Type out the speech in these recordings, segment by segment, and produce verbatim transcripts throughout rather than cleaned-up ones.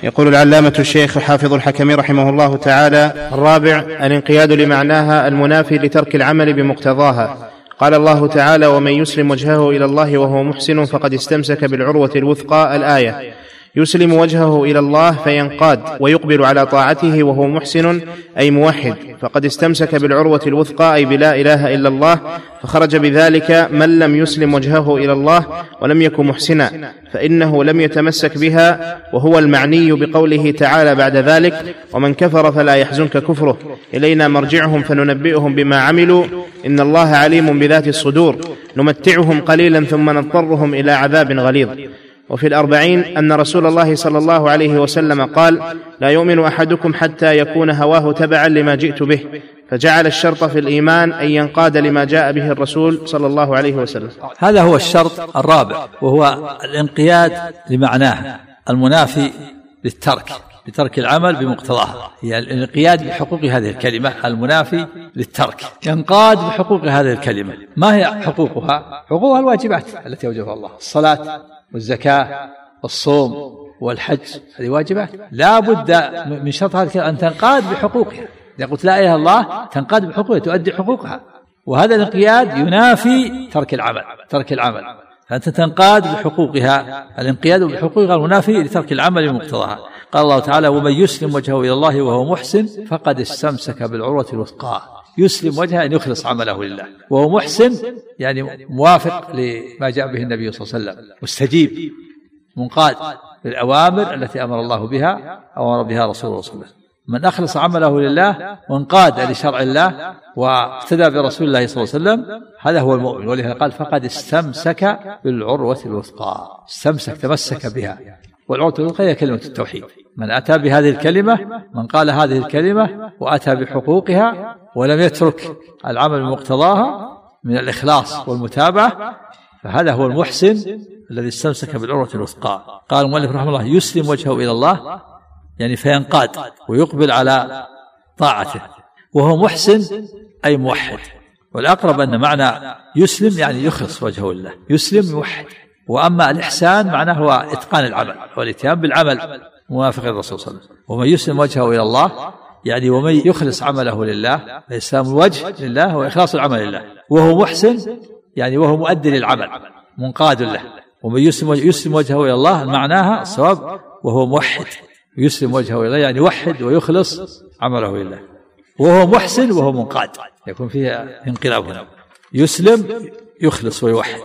يقول العلامة الشيخ حافظ الحكمي رحمه الله تعالى: الرابع الانقياد لمعناها المنافي لترك العمل بمقتضاها. قال الله تعالى: ومن يسلم وجهه إلى الله وهو محسن فقد استمسك بالعروة الوثقى. الآية. يسلم وجهه إلى الله فينقاد ويقبل على طاعته وهو محسن أي موحد، فقد استمسك بالعروة الوثقى أي بلا إله إلا الله، فخرج بذلك من لم يسلم وجهه إلى الله ولم يكن محسنا، فإنه لم يتمسك بها، وهو المعني بقوله تعالى بعد ذلك: ومن كفر فلا يحزنك كفره إلينا مرجعهم فننبئهم بما عملوا إن الله عليم بذات الصدور نمتعهم قليلا ثم نضطرهم إلى عذاب غليظ. وفي الأربعين أن رسول الله صلى الله عليه وسلم قال: لا يؤمن أحدكم حتى يكون هواه تبعا لما جئت به، فجعل الشرط في الإيمان أن ينقاد لما جاء به الرسول صلى الله عليه وسلم. هذا هو الشرط الرابع، وهو الانقياد لمعناه المنافي للترك لترك العمل بمقتضاها، هي الانقياد بحقوق هذه الكلمة المنافي للترك، ينقاد بحقوق هذه الكلمة. ما هي حقوقها؟ حقوقها الواجبات التي أوجبها الله: الصلاة والزكاة والصوم والحج، هذه واجبات لا بد من شرط هذه أن تنقاد بحقوقها. إذا قلت لا إله إلا الله تنقاد بحقوقها، تؤدي حقوقها، وهذا الانقياد ينافي ترك العمل ترك العمل فأنت تنقاد بحقوقها، الانقياد بحقوقها المنافي لترك العمل بمقتضاها. قال الله تعالى: ومن يسلم وجهه إلى الله وهو محسن فقد استمسك بالعروة الوثقى. يسلم وجهه أن يخلص عمله لله، وهو محسن يعني موافق لما جاء به النبي صلى الله عليه وسلم، مستجيب منقاد للأوامر التي أمر الله بها أو أمر بها رسول الله صلى الله عليه وسلم. من أخلص عمله لله وانقاد لشرع الله واقتدى برسول الله صلى الله عليه وسلم هذا هو المؤمن. ولهذا قال: فقد استمسك بالعروة الوثقى. استمسك، تمسك بها، والعروة الوثقى هي كلمة التوحيد. من أتى بهذه الكلمة، من قال هذه الكلمة وأتى بحقوقها ولم يترك العمل بمقتضاها من الإخلاص والمتابعة، فهذا هو المحسن الذي استمسك بالعروة الوثقى. قال المؤلف رحمه الله: يسلم وجهه إلى الله يعني فينقاد ويقبل على طاعته، وهو محسن أي موحد. والأقرب أن معنى يسلم يعني يخلص وجهه لله، يسلم يوحد. وأما الإحسان معناه هو إتقان العمل والاتيان بالعمل موافق الرسول صلى الله عليه وسلم. ومن يسلم وجهه إلى الله يعني ومن يخلص عمله لله، فإسلام الوجه لله وإخلاص العمل لله، وهو محسن يعني وهو مؤدي للعمل منقاد له. ومن يسلم يسلم وجهه إلى الله معناها الصواب وهو موحد، يسلم وجهه إلى الله يعني يوحد ويخلص عمله لله، وهو محسن وهو منقاد، يكون فيها انقلاب هنا. يسلم يخلص ويوحد،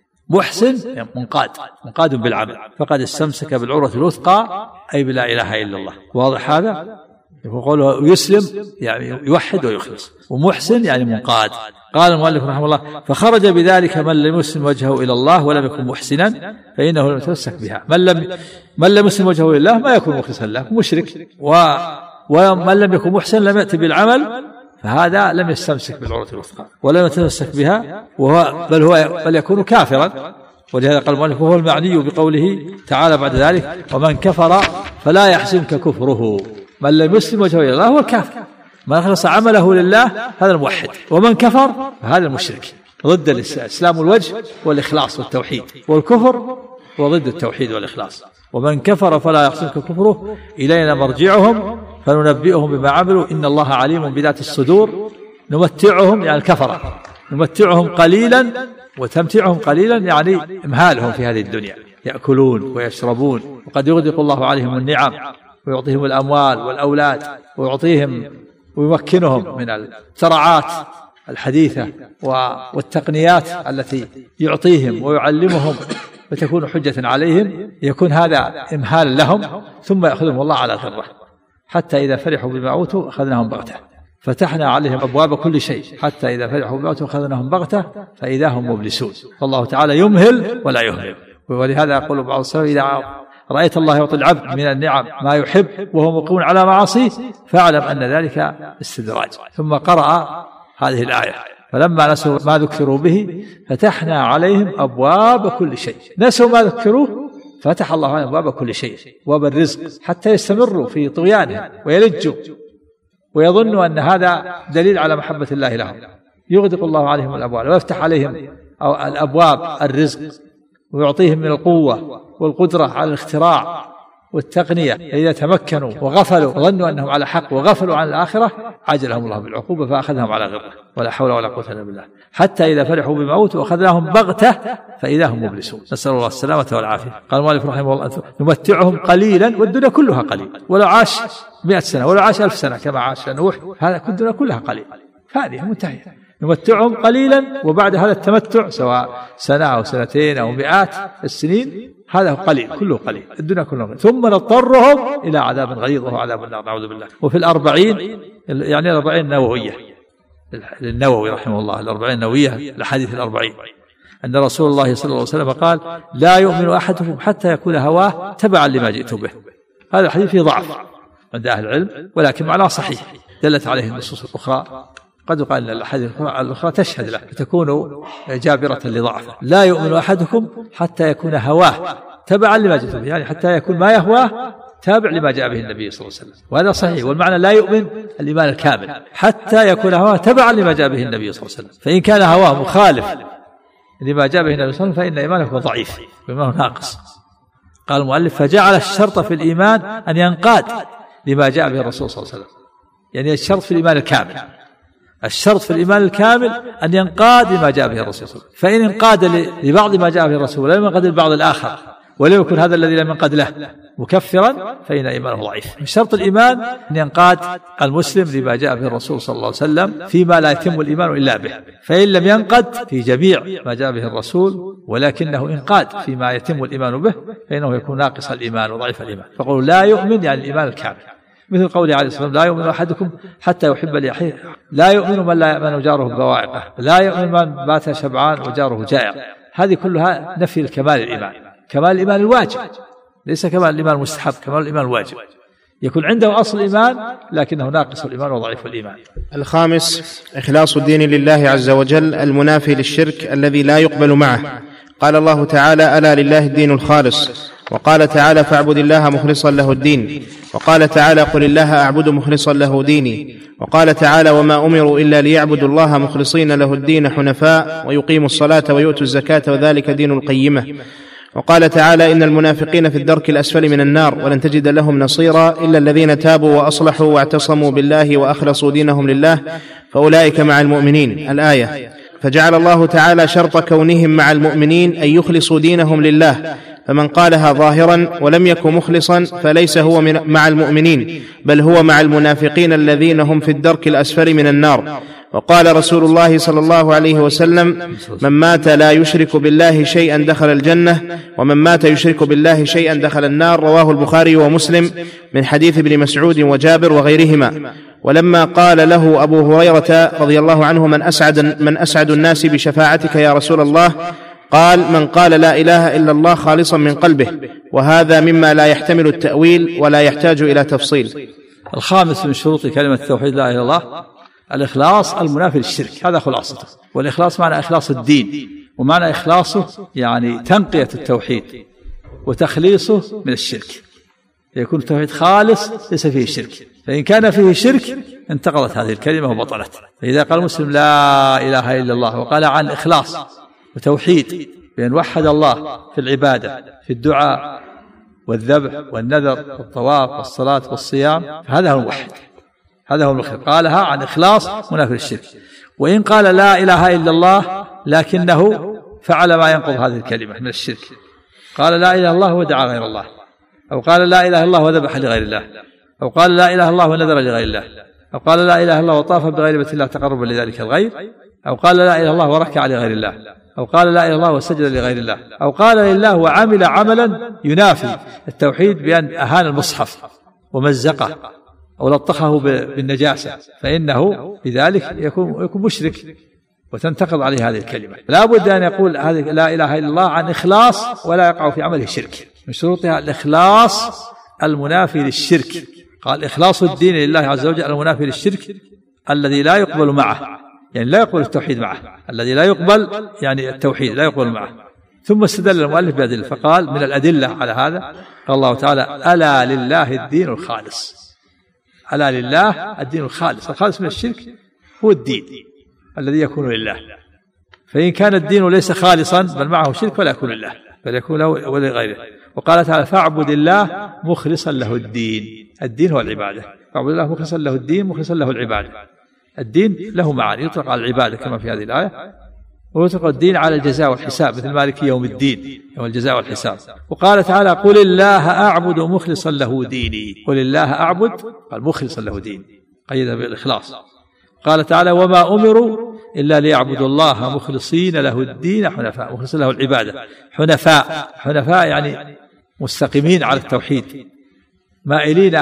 محسن منقاد منقاد بالعمل. فقد استمسك بالعروة الوثقى أي بلا إله إلا الله. واضح هذا؟ يقول يسلم يعني يوحد ويخلص، ومحسن يعني منقاد. قال المؤلف رحمه الله: فخرج بذلك من لم يسلم وجهه إلى الله ولم يكن محسنا فإنه لم يتمسك بها. من لم من لم يسلم وجهه لله ما يكون مخلصا له، مشرك، و ومن لم يكن محسن لم يأتي بالعمل، فهذا لم يستمسك بالعروة الوثقى ولم يتمسك بها، وهو بل هو بل يكون كافرا. ولهذا قال المؤلف: وهو المعني بقوله تعالى بعد ذلك: ومن كفر فلا يحزنك كفره. من لم يسلم وجهه إلى الله هو الكافر، من أخلص عمله لله هذا الموحد، ومن كفر هذا المشرك. ضد الإسلام الوجه والإخلاص والتوحيد، والكفر وضد التوحيد والإخلاص. ومن كفر فلا يحزنك كفره إلينا مرجعهم فننبئهم بما عملوا إن الله عليم بذات الصدور. نمتعهم يعني الكفرة، نمتعهم قليلا، وتمتعهم قليلا يعني إمهالهم في هذه الدنيا، يأكلون ويشربون، وقد يغدق الله عليهم النعم ويعطيهم الأموال والأولاد، ويعطيهم ويمكنهم من الزراعات الحديثة والتقنيات التي يعطيهم ويعلمهم فتكون حجة عليهم، يكون هذا إمهال لهم، ثم يأخذهم الله على غرة، حتى إذا فرحوا بما أوتوا أخذناهم بغتة فتحنا عليهم أبواب كل شيء، حتى إذا فرحوا بما أوتوا أخذناهم بغتة فإذا هم مبلسون. فالله تعالى يمهل ولا يهمل. ولهذا يقول بعض السلف: إذا رأيت الله يعطي العبد من النعم ما يحب وهو مقيم على معاصيه فاعلم أن ذلك استدراج. ثم قرأ هذه الآية: فلما نسوا ما ذكروا به فتحنا عليهم أبواب كل شيء. نسوا ما ذكروه فتح الله عليهم أبواب كل شيء، أبواب الرزق، حتى يستمروا في طغيانهم ويلجوا ويظنوا أن هذا دليل على محبة الله لهم. يغدق الله عليهم الأبواب ويفتح عليهم الأبواب الرزق، ويعطيهم من القوة والقدرة على الاختراع والتقنية إذا تمكنوا وغفلوا وظنوا أنهم على حق وغفلوا عن الآخرة عجلهم الله بالعقوبة فأخذهم على غرة ولا حول ولا قوة إلا بالله. حتى إذا فرحوا بما أوتوا وأخذناهم بغتة فإذا هم مبلسون، نسأل الله السلامة والعافية. قال المؤلف رحمه الله نمتعهم قليلا والدنيا كلها قليل، ولو عاش مئة سنة ولو عاش ألف سنة كما عاش نوح هذا الدنيا كلها قليل، هذه منتهية. نمتعهم قليلا وبعد هذا التمتع سواء سنة أو سنتين أو مئات السنين هذا قليل، كله قليل، الدنيا كلها قليل. ثم نضطرهم إلى عذاب غليظ وهو عذاب النار نعوذ بالله. وفي الأربعين يعني الأربعين النووية للنووي رحمه الله، الأربعين النووية الحديث الأربعين، أن رسول الله صلى الله عليه وسلم قال لا يؤمن أحدكم حتى يكون هواه تبعا لما جئت به. هذا الحديث فيه ضعف عند أهل العلم ولكن معناه صحيح، دلت عليه النصوص الأخرى، قد قال الأحاديث الأخرى تشهد له فتكون جابرة لضعفه. لا يؤمن أحدكم حتى يكون هواه تبعا لما جئت به، يعني حتى يكون ما يهواه تابع لما جاء به النبي صلى الله عليه وسلم، وهذا صحيح. والمعنى لا يؤمن الإيمان الكامل حتى يكون هواه تبعا لما جاء به النبي صلى الله عليه وسلم، فإن كان هواه مخالف لما جاء به النبي صلى الله عليه وسلم فإن إيمانه ضعيف وإيمانه ناقص. قال المؤلف فجعل الشرط في الإيمان أن ينقاد لما جاء به الرسول صلى الله عليه وسلم، يعني الشرط في الإيمان الكامل، الشرط في الإيمان الكامل أن ينقاد لما جاء به الرسول صلى الله عليه وسلم، فإن انقاد لبعض ما جاء به الرسول ولم ينقاد لبعض الآخر ولم يكن هذا الذي لم ينقاد له مكفرا فإن إيمانه ضعيف. من شرط الإيمان أن ينقاد المسلم لما جاء به الرسول صلى الله عليه وسلم فيما لا يتم الإيمان إلا به، فإن لم ينقد في جميع ما جاء به الرسول ولكنه انقاد فيما يتم الإيمان به فإنه يكون ناقص الإيمان وضعيف الإيمان. فقولوا لا يؤمن يعني الإيمان الكامل، مثل قوله عليه الصلاة والسلام لا يؤمن أحدكم حتى يحب لأخيه، لا يؤمن من لا يأمن جاره بواعقه، لا يؤمن من بات شبعان وجاره جائع. هذه كلها نفي الكمال الإيمان، كمال الإيمان الواجب ليس كمال الإيمان المستحب، كمال الإيمان الواجب يكون عنده أصل الإيمان لكنه ناقص الإيمان وضعيف الإيمان. الخامس إخلاص الدين لله عز وجل المنافي للشرك الذي لا يقبل معه. قال الله تعالى ألا لله الدين الخالص، وقال تعالى فاعبد الله مخلصا له الدين، وقال تعالى قل الله أعبد مخلصا له ديني، وقال تعالى وما أمروا إلا ليعبدوا الله مخلصين له الدين حنفاء ويقيموا الصلاة ويؤتوا الزكاة وذلك دين القيمة. وقال تعالى إن المنافقين في الدرك الأسفل من النار ولن تجد لهم نصيرا إلا الذين تابوا وأصلحوا واعتصموا بالله وأخلصوا دينهم لله فأولئك مع المؤمنين الآية. فجعل الله تعالى شرط كونهم مع المؤمنين أن يخلصوا دينهم لله، فمن قالها ظاهرا ولم يكن مخلصا فليس هو من مع المؤمنين بل هو مع المنافقين الذين هم في الدرك الأسفل من النار. وقال رسول الله صلى الله عليه وسلم من مات لا يشرك بالله شيئا دخل الجنة ومن مات يشرك بالله شيئا دخل النار، رواه البخاري ومسلم من حديث ابن مسعود وجابر وغيرهما. ولما قال له أبو هريرة رضي الله عنه من أسعد, من أسعد الناس بشفاعتك يا رسول الله؟ قال من قال لا إله إلا الله خالصا من قلبه، وهذا مما لا يحتمل التأويل ولا يحتاج إلى تفصيل. الخامس من شروط كلمة التوحيد لا إله إلا الله الإخلاص المنافي للشرك، هذا خلاصته. والإخلاص معنى إخلاص الدين، ومعنى إخلاصه يعني تنقية التوحيد وتخليصه من الشرك، يكون التوحيد خالص ليس فيه شرك، فإن كان فيه شرك انتقضت هذه الكلمة وبطلت. فإذا قال المسلم لا إله إلا الله وقال عن إخلاص وتوحيد بأن وحد الله في العبادة في الدعاء والذبح والنذر والطواف والصلاة والصيام فهذا هو الموحد، هذا هو المخلص، قالها عن إخلاص منافي للشرك. وإن قال لا إله إلا الله لكنه فعل ما ينقض هذه الكلمة من الشرك، قال لا إله إلا الله ودعا غير الله، أو قال لا إله إلا الله وذبح لغير الله، أو قال لا إله إلا الله ونذر لغير الله، أو قال لا إله إلا الله وطاف بغير بيت الله تقربا لذلك الغير، أو قال لا إله إلا الله وركع لغير الله، أو قال لا إله إلا الله وسجد لغير الله، أو قال لله وعمل عملا ينافي التوحيد بأن أهان المصحف ومزقه أو لطخه بالنجاسة، فإنه بذلك يكون يكون مشرك وتنتقض عليه هذه الكلمة. لا بد أن يقول هذه لا إله إلا الله عن إخلاص ولا يقع في عمله شرك. من شروطها الإخلاص المنافي للشرك. قال إخلاص الدين لله عز وجل المنافي للشرك الذي لا يقبل معه، يعني لا يقبل التوحيد معه، الذي لا يقبل يعني التوحيد لا يقبل معه. ثم استدل المؤلف بأدلة، فقال من الأدلة على هذا قال الله تعالى ألا لله الدين الخالص. ألا لله الدين الخالص، الخالص من الشرك هو الدين الذي يكون لله، فإن كان الدين ليس خالصا بل معه شرك فلا يكون لله بل يكون له ولغيره. وقال تعالى فاعبد الله مخلصا له الدين. الدين هو العبادة، فاعبد الله مخلصا له الدين، مخلصا له العبادة. الدين له معاني، يطلق على العبادة كما في هذه الآية، ويطلق الدين على الجزاء والحساب مثل مالك يوم الدين، يوم الجزاء والحساب. وقال تعالى قل الله أعبد مخلصا له ديني، قل الله أعبد قال مخلصا له دين، قيد بالإخلاص. قال تعالى وما أمروا إلا ليعبدوا الله مخلصين له الدين حنفاء، مخلصين له العبادة حنفاء. حنفاء يعني مستقيمين على التوحيد مائلين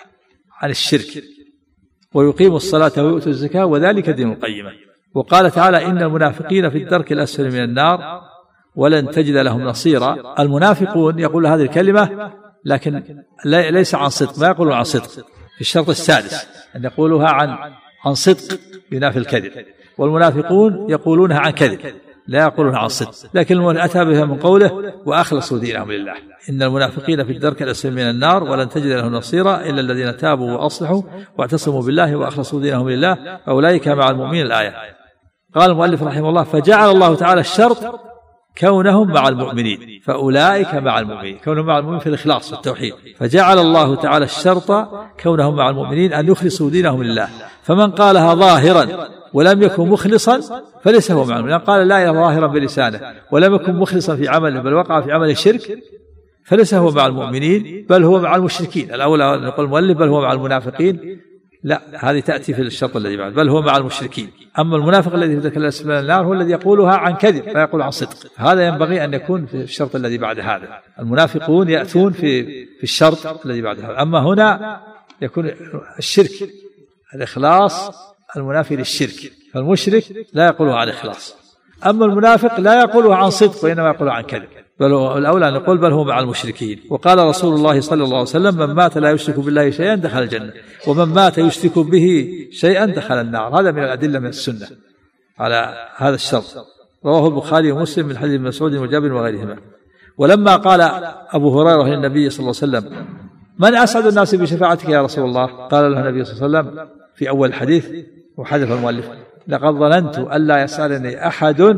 عن الشرك، ويقيموا الصلاة ويؤتوا الزكاة وذلك دين القيمة. وقال تعالى إن المنافقين في الدرك الأسفل من النار ولن تجد لهم نصيرا. المنافقون يقول هذه الكلمة لكن ليس عن صدق، ما يقولون عن صدق، في الشرط السادس أن يقولها عن عن صدق ينافي الكذب، والمنافقون يقولونها عن كذب لا يقولونها عن صدق، لكن أتى بها من قوله وأخلصوا دينهم لله. إن المنافقين في الدرك الأسفل من النار ولن تجد لهم نصيرا إلا الذين تابوا وأصلحوا واعتصموا بالله وأخلصوا دينهم لله فأولئك مع المؤمنين. الآية. قال المؤلف رحمه الله فجعل الله تعالى الشرط كونهم مع المؤمنين، فأولئك مع المؤمنين، كونهم مع المؤمنين في الإخلاص والتوحيد. فجعل الله تعالى الشرط كونهم مع المؤمنين أن يخلصوا دينهم لله، فمن قالها ظاهرا ولم يكن مخلصا فليس هو مع المؤمنين. قال لا إله ظاهرا بلسانه ولم يكن مخلصا في عمله بل وقع في عمل الشرك فليس هو مع المؤمنين بل هو مع المشركين. الأولى نقول المؤلف بل هو مع المنافقين، لا، هذه تأتي في الشرط الذي بعد بل هو مع المشركين. أما المنافق الذي في ذكر الأسفل من النار هو الذي يقولها عن كذب لا يقول عن صدق، هذا ينبغي أن يكون في الشرط الذي بعد هذا. المنافقون يأتون في في الشرط الذي بعد هذا، أما هنا يكون الشرك الإخلاص المنافي للشرك، فالمشرك لا يقولها عن إخلاص، أما المنافق لا يقولها عن صدق وإنما يقولها عن كذب. بل الأولى أن نقول بل هو مع المشركين. وقال رسول الله صلى الله عليه وسلم من مات لا يشرك بالله شيئا دخل الجنة ومن مات يشرك به شيئا دخل النار. هذا من الأدلة من السنة على هذا الشرط. رواه البخاري ومسلم من حديث مسعود وجابر وغيرهما. ولما قال أبو هريرة للنبي صلى الله عليه وسلم من أسعد الناس بشفاعتك يا رسول الله، قال له النبي صلى الله عليه وسلم في أول الحديث وحذف المؤلف لقد ظننت ألا يسألني أحد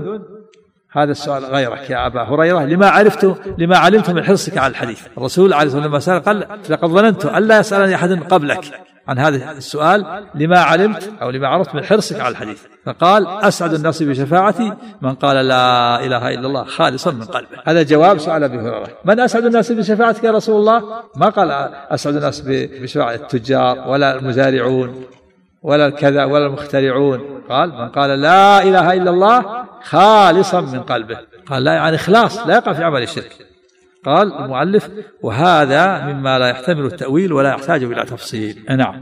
هذا السؤال غيرك يا أبا هريرة لما عرفت لما علمت من حرصك على الحديث. الرسول عليه الصلاة والسلام قال لقد ظننت ألا يسألني أحد قبلك عن هذا السؤال لما علمت أو لما عرفت من حرصك على الحديث، فقال أسعد الناس بشفاعتي من قال لا إله إلا الله خالصا من قلبه. هذا جواب سؤال أبي هريرة من أسعد الناس بشفاعتك يا رسول الله، ما قال أسعد الناس بشفاعة التجار ولا المزارعون ولا الكذا ولا المخترعون، قال من قال لا إله إلا الله خالصا من قلبه، قال لا يعني إخلاص لا يقع في عمل الشرك. قال المؤلف وهذا مما لا يحتمل التأويل ولا يحتاج إلى تفصيل. نعم.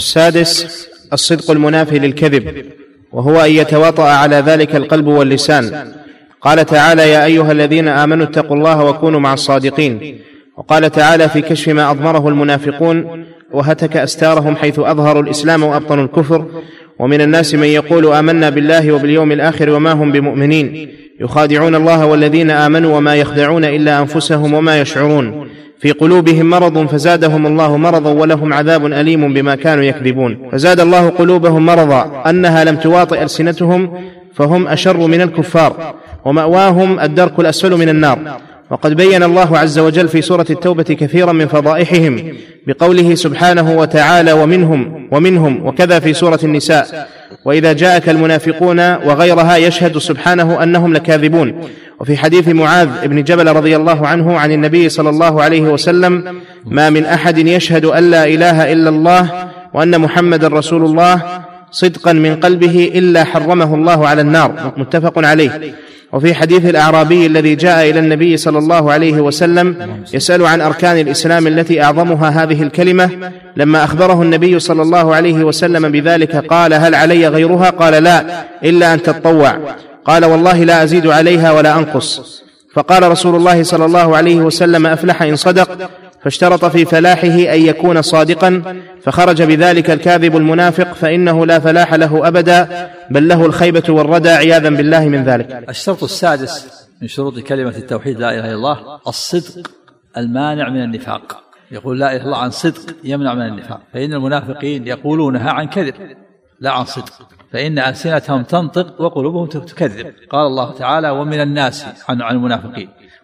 السادس الصدق المنافي للكذب، وهو أن يتواطأ على ذلك القلب واللسان. قال تعالى يا أيها الذين آمنوا اتقوا الله وكونوا مع الصادقين. وقال تعالى في كشف ما أضمره المنافقون وهتك أستارهم حيث أظهروا الإسلام وأبطنوا الكفر ومن الناس من يقول آمنا بالله وباليوم الآخر وما هم بمؤمنين يخادعون الله والذين آمنوا وما يخدعون إلا أنفسهم وما يشعرون في قلوبهم مرض فزادهم الله مرضا ولهم عذاب أليم بما كانوا يكذبون. فزاد الله قلوبهم مرضا أنها لم تواطئ ألسنتهم فهم أشر من الكفار ومأواهم الدرك الأسفل من النار. وقد بين الله عز وجل في سورة التوبة كثيرا من فضائحهم بقوله سبحانه وتعالى ومنهم ومنهم وكذا في سورة النساء وإذا جاءك المنافقون وغيرها يشهد سبحانه أنهم لكاذبون. وفي حديث معاذ بن جبل رضي الله عنه عن النبي صلى الله عليه وسلم ما من أحد يشهد أن لا إله إلا الله وأن محمد رسول الله صدقا من قلبه إلا حرمه الله على النار، متفق عليه. وفي حديث الأعرابي الذي جاء إلى النبي صلى الله عليه وسلم يسأل عن أركان الإسلام التي أعظمها هذه الكلمة، لما أخبره النبي صلى الله عليه وسلم بذلك قال هل علي غيرها؟ قال لا إلا أن تتطوع. قال والله لا أزيد عليها ولا أنقص. فقال رسول الله صلى الله عليه وسلم أفلح إن صدق، فاشترط في فلاحه أن يكون صادقا، فخرج بذلك الكاذب المنافق فإنه لا فلاح له أبدا بل له الخيبة والردى عياذا بالله من ذلك. الشرط السادس من شروط كلمة التوحيد لا إله إلا الله الصدق المانع من النفاق. يقول لا إله إلا الله عن صدق يمنع من النفاق، فإن المنافقين يقولونها عن كذب لا عن صدق، فإن ألسنتهم تنطق وقلوبهم تكذب. قال الله تعالى ومن الناس عن المنافقين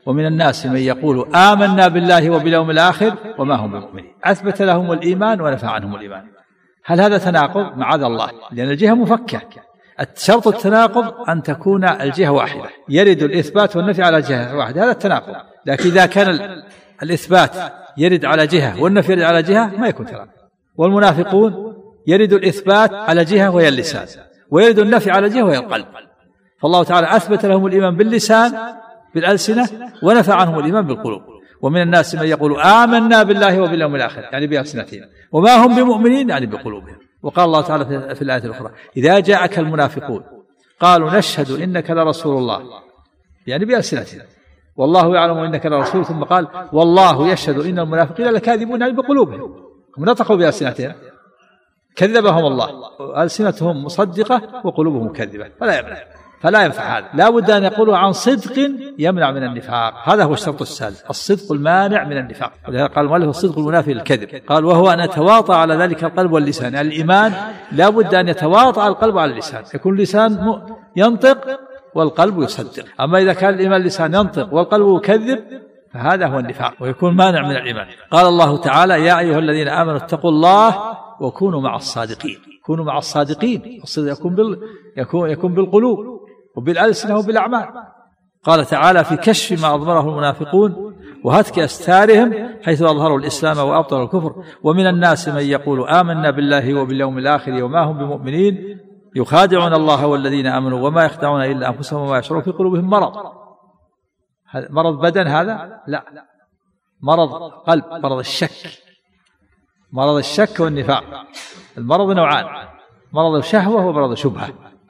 ومن الناس من يقول آمنا بالله وباليوم الآخر وما هم بمؤمنين. أثبت لهم الإيمان ونفى عنهم الإيمان. هل هذا تناقض؟ معاذ الله، لأن الجهة مفكة. الشرط التناقض أن تكون الجهة واحدة، يرد الإثبات والنفي على جهة واحدة، هذا التناقض. لكن إذا كان الإثبات يرد على جهة والنفي يرد على جهة ما يكون تناقض. والمنافقون يرد الإثبات على جهة وهي اللسان، ويرد النفي على جهة وهي القلب. فالله تعالى أثبت لهم الإيمان باللسان بالألسنة ونفى عنهم الإيمان بالقلوب. ومن الناس من يقول آمنا بالله وباليوم الآخر يعني بألسنتهم وما هم بمؤمنين يعني بقلوبهم. وقال الله تعالى في الآية الأخرى إذا جاءك المنافقون قالوا نشهد إنك لرسول الله يعني بألسنتهم والله يعلم إنك لرسول، ثم قال والله يشهد إن المنافقين لكاذبون يعني بقلوبهم. هم نطقوا بألسنتهم كذبهم الله، ألسنتهم مصدقة وقلوبهم مكذبة، فلا يمنع فلا ينفع هذا. لا بد أن يقولوا عن صدق يمنع من النفاق، هذا هو الشرط السادس، الصدق المانع من النفاق. ولهذا قال المؤلف الصدق المنافي للكذب. قال وهو أن يتواطأ على ذلك القلب واللسان. يعني الإيمان لا بد أن يتواطأ القلب على اللسان، يكون اللسان ينطق والقلب يصدق. أما إذا كان الإيمان اللسان ينطق والقلب يكذب فهذا هو النفاق ويكون مانع من الإيمان. قال الله تعالى يا أيها الذين آمنوا اتقوا الله وكونوا مع الصادقين. كونوا مع الصادقين، الصدق يكون, بال... يكون... يكون بالقلوب وبالألسنة وبالأعمال. قال تعالى في كشف ما أضمره المنافقون وهتك أستارهم حيث أظهروا الإسلام وأبطلوا الكفر ومن الناس من يقول آمنا بالله وباليوم الآخر وما هم بمؤمنين يخادعون الله والذين آمنوا وما يخدعون إلا أنفسهم وما يشعرون في قلوبهم مرض. مرض بدن هذا؟ لا، مرض قلب، مرض الشك، مرض الشك والنفاق. المرض نوعان، مرض الشهوة ومرض الشبهة.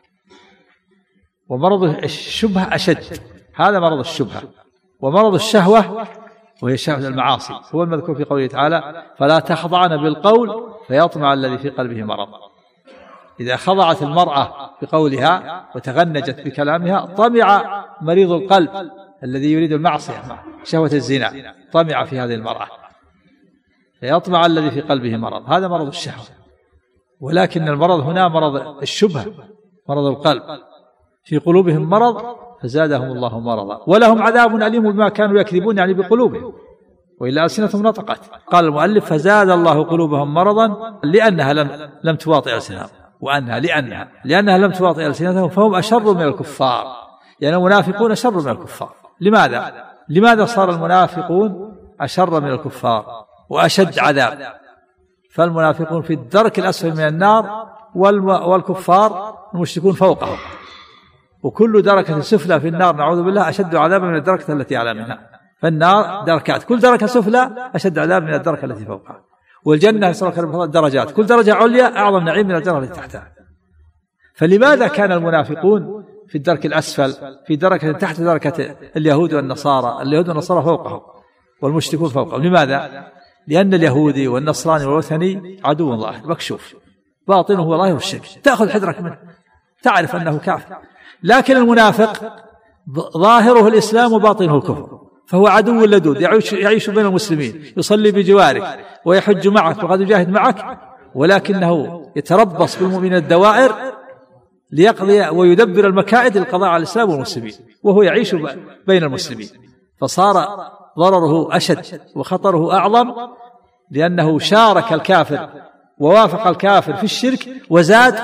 ومرض الشبهة أشد، هذا مرض الشبهة. ومرض الشهوة وهي شهوة المعاصي هو المذكور في قوله تعالى فلا تخضعن بالقول فيطمع الذي في قلبه مرض. إذا خضعت المرأة بقولها وتغنجت بكلامها طمع مريض القلب الذي يريد المعصية شهوة الزنا، طمع في هذه المرأة فيطمع الذي في قلبه مرض، هذا مرض الشهوة. ولكن المرض هنا مرض الشبهة، مرض القلب، في قلوبهم مرض فزادهم الله مرضا ولهم عذاب أليم بما كانوا يكذبون يعني بقلوبهم وإلا ألسنتهم نطقت. قال المؤلف فزاد الله قلوبهم مرضا لأنها لم, لم تواطئ ألسنتهم، وأنها لأنها لأنها لم تواطئ ألسنتهم فهم أشر من الكفار. يعني المنافقون أشر من الكفار. لماذا؟ لماذا صار المنافقون أشر من الكفار وأشد عذاب؟ فالمنافقون في الدرك الأسفل من النار والكفار المشركون فوقهم، وكل دركة سفلى في النار نعوذ بالله أشد عذابا من الدركة التي أعلى منها. فالنار دركات، كل دركة سفلى أشد عذاب من الدركة التي فوقها. والجنة درجات، كل درجة عليا أعظم نعيم من الدرجة التي تحتها. فلماذا كان المنافقون في الدرك الأسفل في دركة تحت دركة اليهود والنصارى؟ اليهود والنصارى فوقهم والمشركون فوقهم. لماذا؟ لأن اليهودي والنصراني والوثني عدو الله مكشوف، باطنه هو ظاهر الشرك، تأخذ حذرك منه، تعرف أنه كافر. لكن المنافق ظاهره الإسلام وباطنه الكفر، فهو عدو لدود يعيش, يعيش بين المسلمين، يصلي بجوارك ويحج معك وقد يجاهد معك، ولكنه يتربص بالمؤمنين الدوائر ليقضي ويدبر المكائد للقضاء على الإسلام والمسلمين، وهو يعيش بين المسلمين. فصار ضرره أشد وخطره أعظم لأنه شارك الكافر ووافق الكافر في الشرك وزاد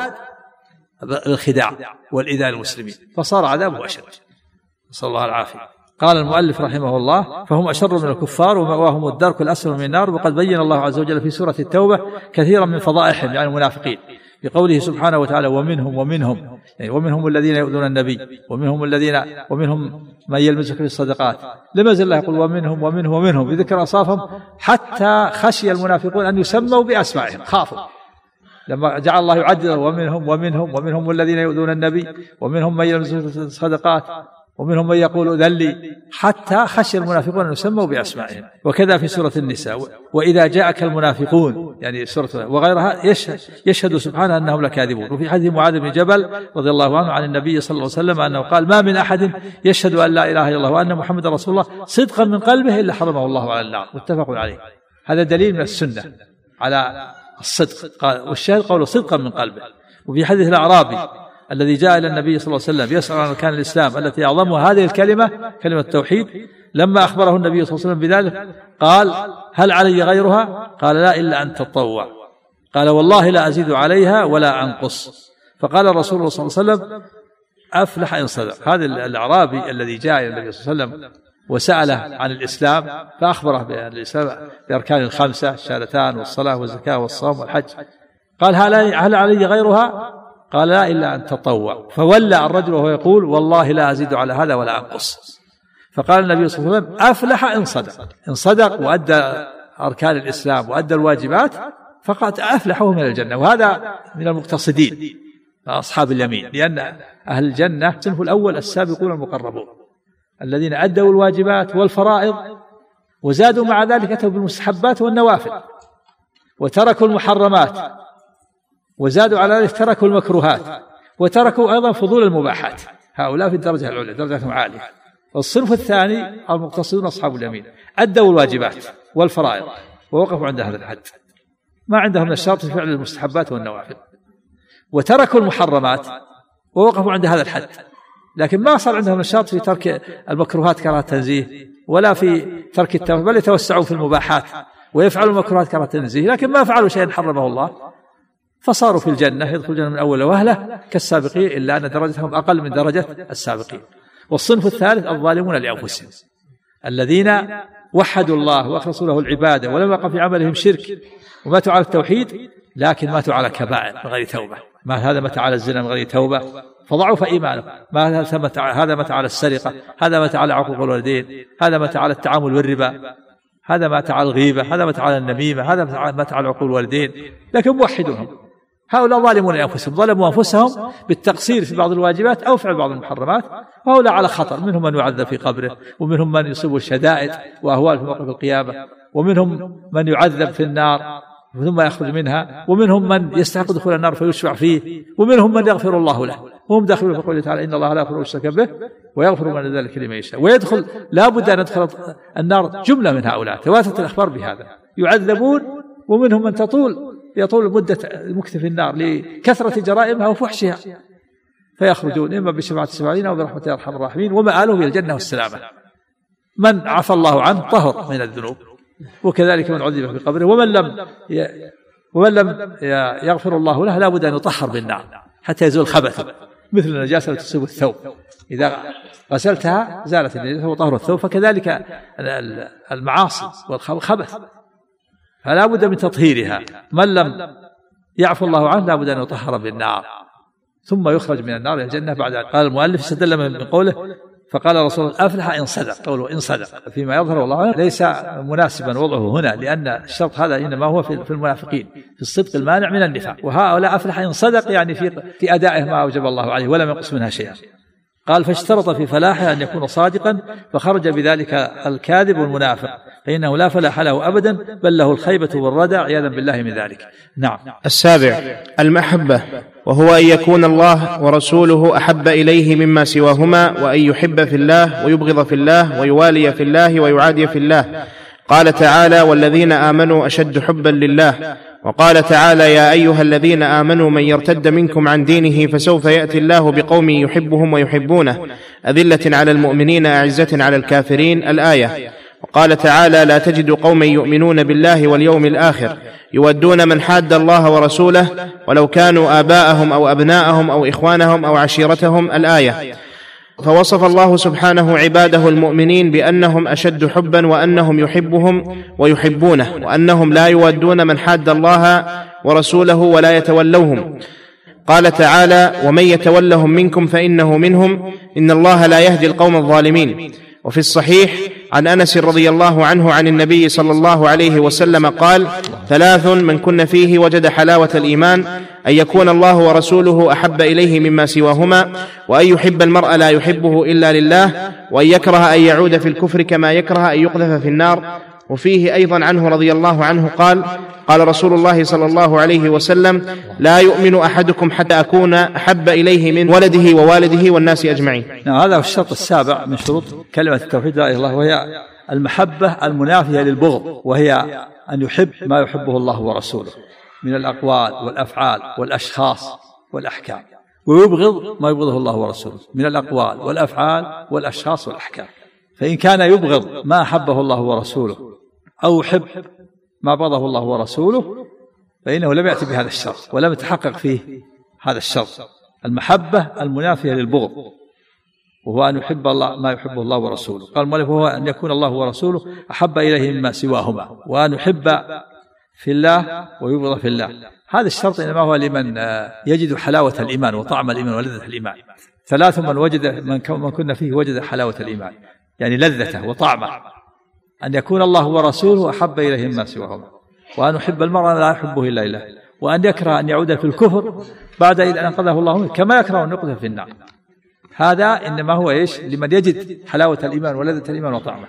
الخداع والإيذاء للمسلمين، فصار عذابه أشد، نسأل الله العافية. قال المؤلف رحمه الله فهم أشر من الكفار ومأواهم الدرك الأسفل من النار. وقد بين الله عز وجل في سورة التوبة كثيرا من فضائحهم يعني المنافقين بقوله سبحانه وتعالى ومنهم ومنهم يعني ومنهم الذين يؤذون النبي ومنهم الذين ومنهم من يلمزك في الصدقات. لما زال الله يقول ومنهم ومنهم ومنهم بذكر أصافهم حتى خشي المنافقون أن يسموا بأسمائهم، خافوا لما جعل الله يعدد ومنهم ومنهم ومنهم الذين يؤذون النبي ومنهم من يلمزك في الصدقات ومنهم من يقول ذلي، حتى خشي المنافقون أن يسموا بأسمائهم. وكذا في سورة النساء وإذا جاءك المنافقون يعني سورة وغيرها يشهد, يشهد سبحانه أنهم لكاذبون. وفي حديث معاذ بن جبل رضي الله عنه عن النبي صلى الله عليه وسلم أنه قال ما من أحد يشهد أن لا إله إلا الله وأن محمد رسول الله صدقا من قلبه إلا حرمه الله على النار، متفق عليه. هذا دليل من السنة على الصدق. قال والشاهد قوله صدقا من قلبه. وفي حديث الأعرابي الذي جاء إلى النبي صلى الله عليه وسلم يسأل عن أركان الإسلام التي أعظمها هذه الكلمة كلمة التوحيد لما أخبره النبي صلى الله عليه وسلم بذلك قال هل علي غيرها؟ قال لا إلا أن تتطوع. قال والله لا أزيد عليها ولا أنقص. فقال الرسول صلى الله عليه وسلم أفلح إن صدق. هذا الأعرابي الذي جاء إلى النبي صلى الله عليه وسلم وسأله عن الإسلام فأخبره بالإسلام بأركان الخمسة الشهادتان والصلاة والزكاة والصوم والحج. قال هل علي غيرها؟ قال لا إلا أن تطوع. فولى الرجل وهو يقول والله لا أزيد على هذا ولا أنقص. فقال النبي صلى الله عليه وسلم أفلح إن صدق. إن صدق وأدى أركان الإسلام وأدى الواجبات فقد أفلحه من الجنة. وهذا من المقتصدين أصحاب اليمين، لأن أهل الجنة الصنف الأول السابقون المقربون الذين أدوا الواجبات والفرائض وزادوا مع ذلك أتوا بالمستحبات والنوافل وتركوا المحرمات وزادوا على ذلك تركوا المكروهات وتركوا أيضا فضول المباحات. هؤلاء في الدرجة العليا درجة عالية. والصنف الثاني المقتصدون أصحاب اليمين أدوا الواجبات والفرائض ووقفوا عند هذا الحد، ما عندهم من الشرط في فعل المستحبات والنوافل، وتركوا المحرمات ووقفوا عند هذا الحد، لكن ما صار عندهم الشرط في ترك المكروهات كراهة التنزيه ولا في ترك التوبة، بل يتوسعوا في المباحات ويفعلوا المكروهات كراهة التنزيه، لكن ما فعلوا شيئا حرمه الله فصاروا في الجنة يدخلوا الجنة من أول وهلة كالسابقين، إلا أن درجتهم أقل من درجة السابقين. والصنف الثالث الظالمون لأنفسهم الذين وحدوا الله وأخلصوا له العبادة ولم يقع في عملهم شرك وماتوا على التوحيد، لكن ماتوا على كبائر من غير توبة. ما هذا مات على الزنا من غير توبة فضعف إيمانه، ما هذا مات على السرقة، هذا مات على عقوق الوالدين، هذا مات على التعامل بالربا، هذا مات على الغيبة، هذا مات على النميمة، هذا مات على عقوق الوالدين، لكن موحدونهم. هؤلاء ظالمون لأنفسهم، ظلموا أنفسهم بالتقصير في بعض الواجبات أو فعل بعض المحرمات، وهؤلاء على خطر. منهم من يعذب في قبره، ومنهم من يصيب الشدائد وأهوال في موقف القيامة، ومنهم من يعذب في النار ثم يخرج منها، ومنهم من يستحق دخول النار فيشفع فيه، ومنهم من يغفر الله له وهم داخلون في قوله تعالى إن الله لا يغفر أن يشرك به ويغفر من ذلك لمن يشاء. ويدخل لا بد أن يدخل النار جملة من هؤلاء، تواترت الأخبار بهذا، يعذبون، ومنهم من تطول يطول مدة المكث في النار لكثرة جرائمها وفحشها، فيخرجون إما بشفاعة الشفاعين أو برحمة أرحم الراحمين، ومآله إلى الجنة والسلامة. من عفى الله عنه طهر من الذنوب، وكذلك من عذب في قبره. ومن لم ي... ومن لم يغفر الله له لا بد أن يطهر بالنار حتى يزول خبث، مثل النجاسة التي تصيب الثوب، إذا غسلتها زالت النجاسة وطهر الثوب، فكذلك المعاصي والخبث فلا بد من تطهيرها. من لم يعفو الله عنه لا بد أن يطهر بالنار ثم يخرج من النار إلى الجنة بعد. قال المؤلف استدل من قوله فقال الرسول أفلح إن صدق، قوله إن صدق فيما يظهر والله ليس مناسبا وضعه هنا، لأن الشرط هذا إنما هو في المنافقين في الصدق المانع من النفاق، وهؤلاء أفلح إن صدق يعني في في أدائه ما أوجب الله عليه ولم ينقص منها شيئا. قال فاشترط في فلاحه أن يكون صادقا فخرج بذلك الكاذب والمنافق، فإنه لا فلاح له أبدا بل له الخيبة والردع عياذا بالله من ذلك. نعم. السابع المحبة، وهو أن يكون الله ورسوله أحب إليه مما سواهما، وأن يحب في الله ويبغض في الله ويوالي في الله ويعادي في الله. قال تعالى والذين آمنوا أشد حبا لله. وقال تعالى يا أيها الذين آمنوا من يرتد منكم عن دينه فسوف يأتي الله بقوم يحبهم ويحبونه أذلة على المؤمنين أعزة على الكافرين الآية. وقال تعالى لا تجد قوما يؤمنون بالله واليوم الآخر يودون من حاد الله ورسوله ولو كانوا آباءهم أو أبناءهم أو إخوانهم أو عشيرتهم الآية. فوصف الله سبحانه عباده المؤمنين بأنهم أشد حبا وأنهم يحبهم ويحبونه، وأنهم لا يودون من حاد الله ورسوله ولا يتولوهم. قال تعالى ومن يتولهم منكم فإنه منهم إن الله لا يهدي القوم الظالمين. وفي الصحيح عن أنس رضي الله عنه عن النبي صلى الله عليه وسلم قال ثلاث من كن فيه وجد حلاوة الإيمان أن يكون الله ورسوله أحب إليه مما سواهما، وأن يحب المرء لا يحبه إلا لله، وأن يكره أن يعود في الكفر كما يكره أن يقذف في النار. وفيه أيضا عنه رضي الله عنه قال قال رسول الله صلى الله عليه وسلم لا يؤمن أحدكم حتى أكون أحب إليه من ولده ووالده والناس أجمعين. هذا هو الشرط السابع من شروط كلمة التوحيد لا إله إلا الله، وهي المحبة المنافية للبغض، وهي أن يحب ما يحبه الله ورسوله من الأقوال والأفعال والأشخاص والأحكام، ويبغض ما يبغضه الله ورسوله من الأقوال والأفعال والأشخاص والأحكام. فإن كان يبغض ما أحبه الله ورسوله أو يحب ما بغضه الله ورسوله فإنه لم يأتي بهذا الشرط ولم يتحقق فيه هذا الشرط، المحبة المنافية للبغض، وهو أن يحب الله ما يحبه الله ورسوله. قال المؤلف هو أن يكون الله ورسوله أحب إليه مما سواهما، وأن يحب في الله ويبغض في الله. هذا الشرط إنما هو لمن يجد حلاوة الإيمان وطعم الإيمان ولذة الإيمان. ثلاث من وجد من كنا فيه وجد حلاوة الإيمان، يعني لذته وطعمه، أن يكون الله ورسوله أحب إليه مما سواهما، وأن يحب المرء لا يحبه إلا الله، وأن يكره أن يعود في الكفر بعد إذ أنقذه الله منه كما يكره أن يقذف في النار. هذا إنما هو إيش؟ لمن يجد حلاوة الإيمان ولذة الإيمان وطعمه.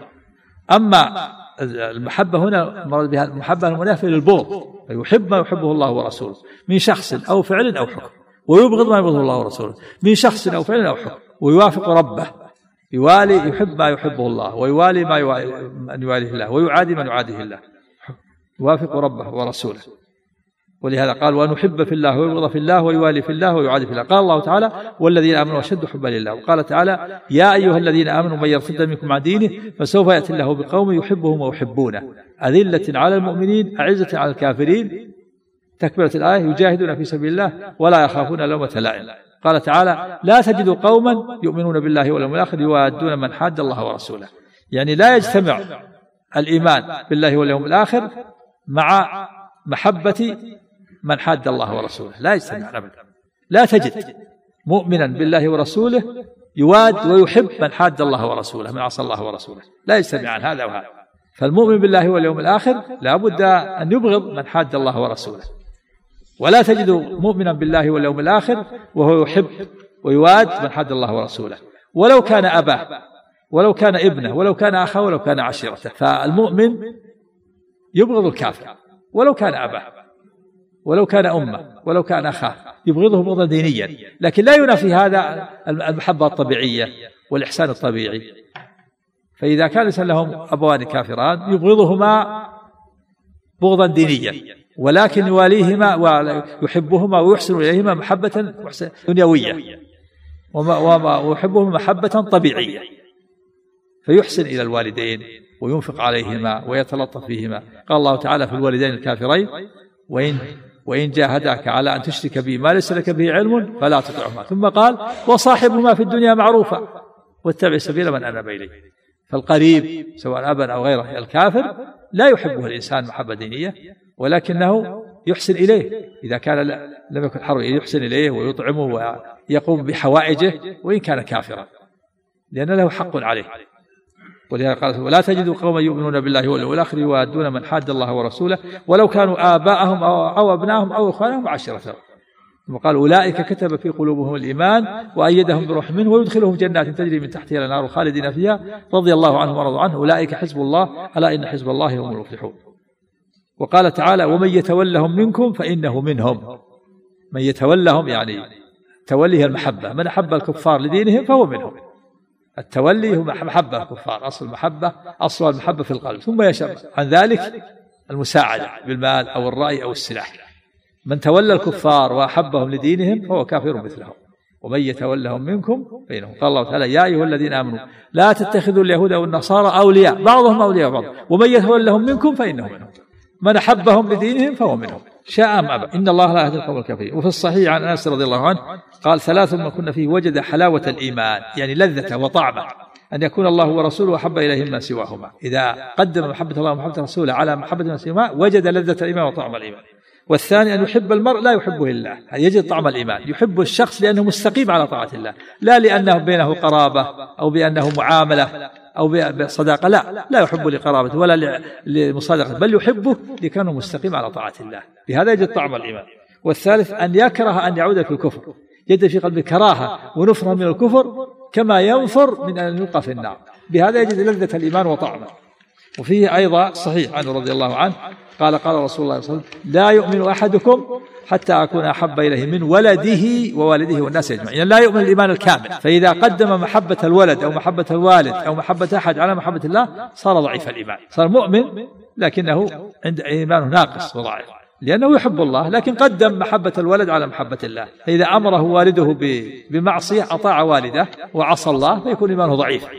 أما المحبة هنا مراد بها المحبة المنافية للبغض، فيحب ما يحبه الله ورسوله من شخص أو فعل أو حكم، ويبغض ما يبغضه الله ورسوله من شخص أو فعل أو حكم، ويوافق ربه، يوالي يحب ما يحبه الله ويوالي ما يواليه الله ويعادي من يعاديه الله، يوافق ربه ورسوله. ولهذا قال وأن يحب في الله ويبغض في الله ويوالي في الله ويعادي في الله. قال الله تعالى والذين آمنوا أشد حبا لله. وقال تعالى يا أيها الذين آمنوا من يرتد منكم عن دينه فسوف يأتي الله بقوم يحبهم ويحبونه أذلة على المؤمنين أعزة على الكافرين، تكملة الآية يجاهدون في سبيل الله ولا يخافون لومة لائم. قال تعالى لا تجد قوما يؤمنون بالله واليوم الآخر يوادون من حاد الله ورسوله، يعني لا يجتمع الإيمان بالله واليوم الآخر مع محبة من حاد الله ورسوله، لا يجتمع أبدا. لا تجد مؤمنا بالله ورسوله يواد ويحب من حاد الله ورسوله من عصى الله ورسوله، لا يجتمعان هذا وهذا. فالمؤمن بالله واليوم الآخر لا بد أن يبغض من حاد الله ورسوله، ولا تجد مؤمنا بالله واليوم الآخر وهو يحب ويواد من حاد الله ورسوله، ولو كان أباه ولو كان ابنه ولو كان أخاه ولو كان عشيرته. فالمؤمن يبغض الكافر ولو كان أباه ولو كان أمه ولو كان أخاه، يبغضه بغضا دينيا، لكن لا ينافي هذا المحبة الطبيعية والإحسان الطبيعي. فإذا كان لهم أبوان كافران يبغضهما بغضا دينيا، ولكن يواليهما ويحبهما ويحسن إليهما محبة دنيوية، ويحبهما محبة طبيعية، فيحسن إلى الوالدين وينفق عليهما ويتلطف فيهما. قال الله تعالى في الوالدين الكافرين وإن وإن جاهداك على أن تشرك بي ما ليس لك به علم فلا تطعهما، ثم قال وصاحبهما في الدنيا معروفا واتبع سبيل من أناب إليه. فالقريب سواء أبا أو غيره الكافر لا يحبه الإنسان محبة دينية، ولكنه يحسن إليه إذا كان لم يكن حرا، يحسن إليه ويطعمه ويقوم بحوائجه وإن كان كافرا، لأن له حق عليه. ولهذا قال ولا تجد قوما يؤمنون بالله والآخر يوادون من حاد الله ورسوله ولو كانوا آباءهم أو أبناءهم أو إخوانهم وعشيرتهم. وقال أولئك كتب في قلوبهم الإيمان وأيدهم بروح منه ويدخلهم جنات تجري من تحتها الأنهار خالدين فيها رضي الله عنهم ورضوا عنه أولئك حزب الله ألا إن حزب الله هم المفلحون. وقال تعالى ومن يتولهم منكم فإنه منهم. من يتولهم يعني توليه المحبة، من أحب الكفار لدينهم فهو منهم. التولي هو محبة الكفار، أصل المحبة أصل المحبة في القلب، ثم يشرع عن ذلك المساعدة بالمال أو الرأي أو السلاح. من تولى الكفار وأحبهم لدينهم فهو كافر مثلهم. ومن يتولهم منكم فإنهم. قال الله تعالى يا أيها الذين آمنوا لا تتخذوا اليهود والنصارى أولياء بعضهم أولياء بعض ومن يتولهم منكم فإنه منهم. من أحبهم لدينهم فهو منهم شاء أم أبى إن الله لا يهدي القوم الكافرين. وفي الصحيح عن أنس رضي الله عنه قال ثلاث من كنا فيه وجد حلاوة الإيمان، يعني لذته وطعمه، أن يكون الله ورسوله أحب إليه ما سواهما. إذا قدم محبة الله ومحبة رسوله على محبة ما سواهما وجد لذة الإيمان وطعم الإيمان. والثاني أن يحب المرء لا يحبه إلا يجد طعم الإيمان، يحب الشخص لأنه مستقيم على طاعة الله، لا لأنه بينه قرابة أو بأنه معاملة أو بصداقة، لا لا يحب لقرابته ولا لمصادقته، بل يحبه لكونه مستقيم على طاعة الله، بهذا يجد طعم الإيمان. والثالث أن يكره أن يعود في الكفر، يجد في قلبه كراهة ونفرة من الكفر كما ينفر من أن يلقى في النار، بهذا يجد لذة الإيمان وطعمه. وفيه أيضا صحيح عنه رضي الله عنه قال قال رسول الله صلى الله عليه وسلم لا يؤمن أحدكم حتى أكون أحب إليه من ولده ووالده والناس أجمعين، يعني لا يؤمن الإيمان الكامل. فإذا قدم محبة الولد أو محبة الوالد أو محبة أحد على محبة الله صار ضعيف الإيمان، صار مؤمن لكنه عند إيمانه ناقص وضعيف، لأنه يحب الله لكن قدم محبة الولد على محبة الله. فإذا أمره والده بمعصية أطاع والده وعصى الله فيكون إيمانه ضعيف.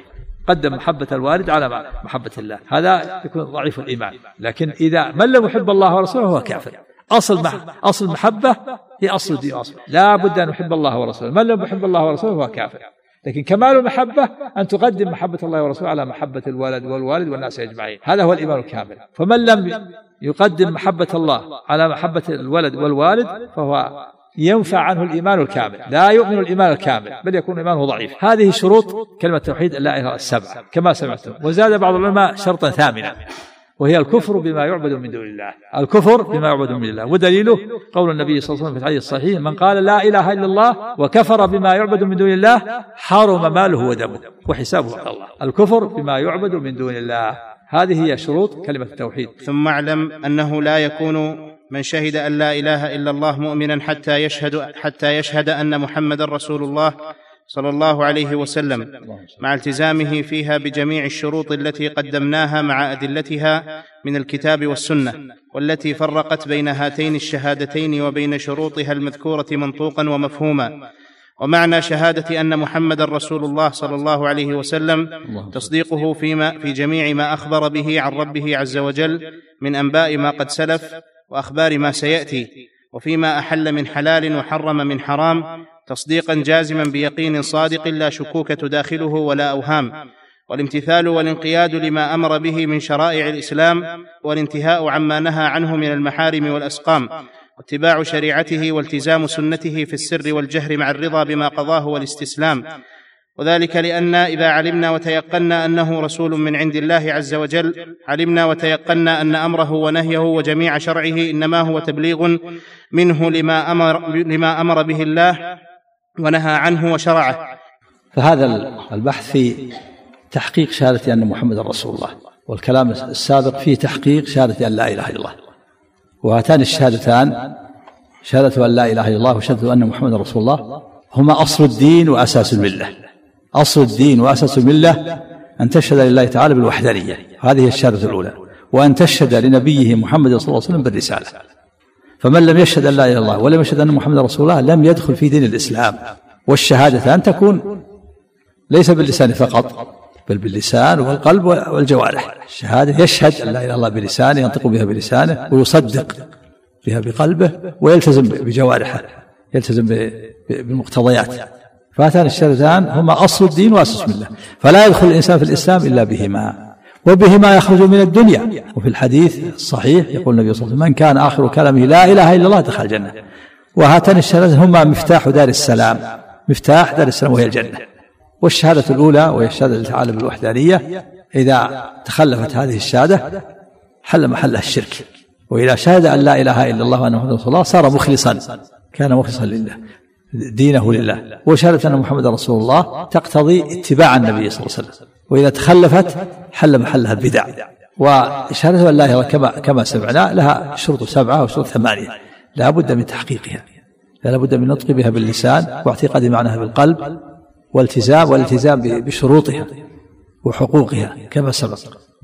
قدم محبة الوالد على محبة الله، هذا يكون ضعيف الإيمان. لكن إذا من لم يحب الله ورسوله هو كافر. أصل أصل محبة هي أصل الدين، أصل لا بد أن يحب الله ورسوله، من لم يحب الله ورسوله هو كافر. لكن كمال المحبة أن تقدم محبة الله ورسوله على محبة الولد والوالد والناس أجمعين، هذا هو الإيمان الكامل. فمن لم يقدم محبة الله على محبة الولد والوالد فهو ينفع عنه الإيمان الكامل، لا يؤمن الإيمان الكامل بل يكون إيمانه ضعيف. هذه شروط كلمة التوحيد لا إله إلا الله السبعة كما سمعتم. وزاد بعض العلماء شرطا ثامنا وهي الكفر بما يعبد من دون الله، الكفر بما يعبد من دون الله. ودليله قول النبي صلى الله عليه وسلم في الحديث الصحيح: من قال لا إله إلا الله وكفر بما يعبد من دون الله حرم ماله ودمه وحسابه على الله. الكفر بما يعبد من دون الله، هذه هي شروط كلمة التوحيد. ثم اعلم أنه لا يكون من شهد أن لا إله إلا الله مؤمنا حتى يشهد حتى يشهد أن محمدا رسول الله صلى الله عليه وسلم، مع التزامه فيها بجميع الشروط التي قدمناها مع أدلتها من الكتاب والسنة، والتي فرقت بين هاتين الشهادتين وبين شروطها المذكورة منطوقا ومفهوما. ومعنى شهادة أن محمدا رسول الله صلى الله عليه وسلم تصديقه فيما في جميع ما أخبر به عن ربه عز وجل من أنباء ما قد سلف وأخبار ما سيأتي، وفيما أحل من حلال وحرم من حرام، تصديقا جازما بيقين صادق لا شكوك تداخله ولا أوهام. والامتثال والانقياد لما أمر به من شرائع الإسلام، والانتهاء عما نهى عنه من المحارم والأسقام، واتباع شريعته والتزام سنته في السر والجهر مع الرضا بما قضاه والاستسلام. وذلك لأن إذا علمنا وتيقنا أنه رسول من عند الله عز وجل، علمنا وتيقنا أن أمره ونهيه وجميع شرعه إنما هو تبليغ منه لما أمر, لما أمر به الله ونهى عنه وشرعه. فهذا البحث في تحقيق شهادة أن محمد رسول الله، والكلام السابق في تحقيق شهادة أن لا إله إلا الله. وهاتان الشهادتان، شهادة أن لا إله إلا الله وشهادة أن محمد رسول الله، هما أصل الدين وأساس الملة. أصل الدين وأساس الملة أن تشهد لله تعالى بالوحدانية، هذه الشهادة الأولى، وأن تشهد لنبيه محمد صلى الله عليه وسلم بالرسالة. فمن لم يشهد أن لا إله إلا الله ولم يشهد أن محمد رسول الله لم يدخل في دين الإسلام. والشهادة أن تكون ليس باللسان فقط بل باللسان والقلب والجوارح. الشهادة يشهد أن لا إله إلا الله بلسانه، ينطق بها بلسانه ويصدق بها بقلبه ويلتزم بجوارحه، يلتزم بالمقتضيات. فهاتان الشهادتان هما أصل الدين وأساس الملة، فلا يدخل الإنسان في الإسلام إلا بهما، وبهما يخرج من الدنيا. وفي الحديث الصحيح يقول النبي صلى الله عليه وسلم: من كان آخر كلامه لا إله إلا الله دخل الجنة. وهاتان الشهادتان هما مفتاح دار السلام، مفتاح دار السلام وهي الجنة. والشهادة الأولى وهي الشهادة تعالى بالوحدانية، إذا تخلفت هذه الشهادة حل محلها الشرك. وإذا شهد أن لا إله إلا الله وأن محمدا رسول الله صار مخلصا، كان مخلصا لله، دينه لله. وشهادة أن محمد رسول الله تقتضي اتباع النبي صلى الله عليه وسلم، وإذا تخلفت حل محلها البدع. وشهادة أن لا إله كما كما سمعنا لها شروط سبعة وشروط ثمانية لا بد من تحقيقها، لا بد من نطق بها باللسان واعتقاد معناها بالقلب والالتزام والالتزام بشروطها وحقوقها كما سبق.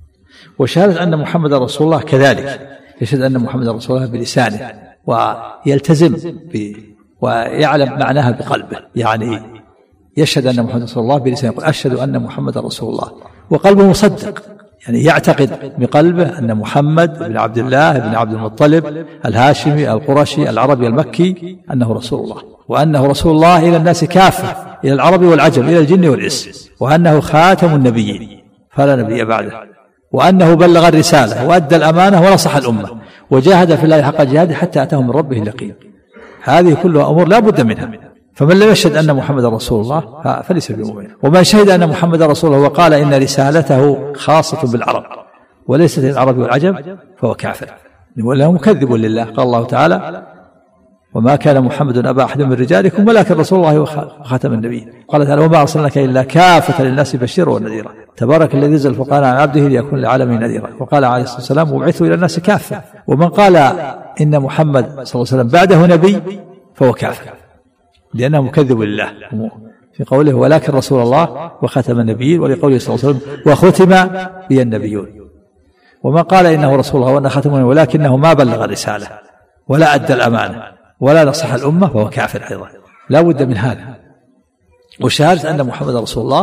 وشهادة أن محمد رسول الله كذلك، يشهد أن محمد رسول الله بلسانه ويلتزم ب ويعلم معناها بقلبه، يعني يشهد أن محمد رسول الله بلسانه، يقول أشهد أن محمد رسول الله، وقلبه مصدق، يعني يعتقد بقلبه أن محمد بن عبد الله بن عبد المطلب الهاشمي القرشي العربي المكي أنه رسول الله، وأنه رسول الله إلى الناس كافة، إلى العرب والعجم، إلى الجن والإنس، وأنه خاتم النبيين فلا نبي بعده، وأنه بلغ الرسالة وأدى الأمانة ونصح الأمة وجاهد في الله حق جهاده حتى أتاه من ربه اليقين. هذه كلها أمور لا بد منها. فمن لم يشهد أن محمد رسول الله فليس بمؤمن. ومن شهد أن محمد رسول الله وقال إن رسالته خاصة بالعرب وليست للعرب والعجم فهو كافر، وله مكذب لله. قال الله تعالى: وما كان محمد أبا أحد من رجالكم ولكن رسول الله وخاتم النبيين. قال تعالى: وما أرسلناك إلا كافة للناس بشيرا ونذيرا، تبارك الذي نزل الفرقان عن عبده ليكون للعالمين نذيرا. وقال عليه الصلاة والسلام: وبعثوا إلى الناس كافة. ومن قال إن محمد صلى الله عليه وسلم بعده نبي فهو كافر، لأنه مكذب لله في قوله: ولكن رسول الله وخاتم النبيين، ولقوله صلى الله عليه وسلم: وختم بي النبيون. ومن قال إنه رسول الله وأن خاتم ولكنه ما بلغ الرسالة ولا أدى الأمانة ولا نصح الأمة فهو كافر أيضا. لا بد من هذا. وشهادة أن محمد رسول الله